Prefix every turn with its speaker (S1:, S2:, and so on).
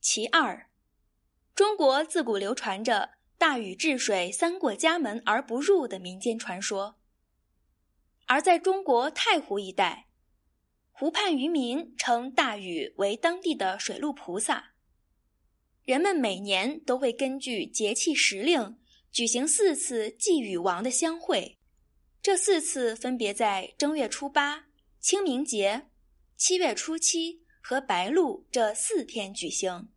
S1: 其二，中国自古流传着大禹治水三过家门而不入的民间传说，而在中国太湖一带，湖畔渔民称大禹为当地的水陆菩萨。人们每年都会根据节气时令举行4次祭禹王的相会，这4次分别在正月初8、清明节、7月初7和白露这4天举行。